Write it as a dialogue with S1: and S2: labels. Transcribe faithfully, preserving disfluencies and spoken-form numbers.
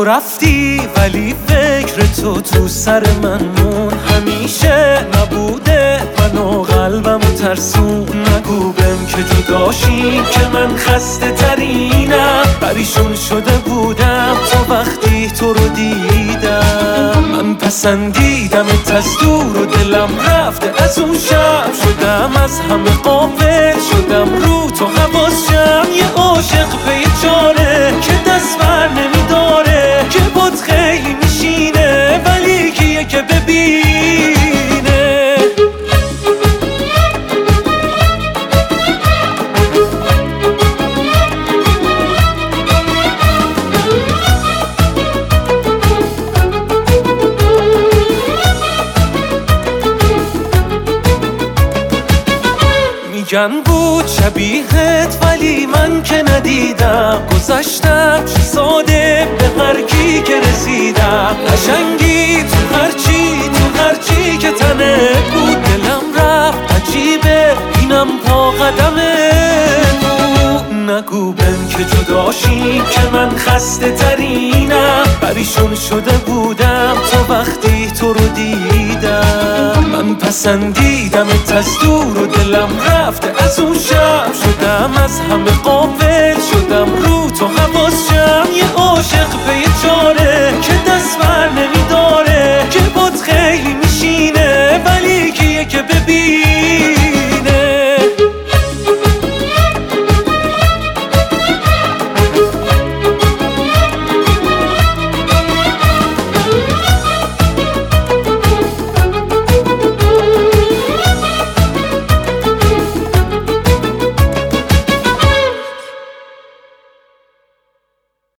S1: تو رفتی ولی فکر تو تو سر من مون، همیشه نبوده منو قلبمو ترسون. نگو بهم که جداشیم که من خسته ترینم، پریشون شده بودم تا وقتی تو رو دیدم. من پسندیدمت از دور و دلم رفته از اون شب، شدم از همه غافل، شدم رو تو حواسم. یه عاشق پی چاره که دست بر نمیداره، که باد خیلی میشینه ولی کیه که ببینه. میگن بود شبیهت ولی من که ندیدم، گذشتم چه ساده به هر کی که رسیدم. قشنگی تو هرچی تو هرچی که تنه بود، دلم رفت عجیبه اینم پا قدمه بود. نگو بهم که جداشیم که من خسته ترینم، پریشون شده بودم تا وقتی تو رو دیدم. من پسندیدمت از دور و دلم رفته از اون شب، شدم از همه غافل، شدم رو تو حواسم. یه عاشق پی چاره که دست بر نمیداره،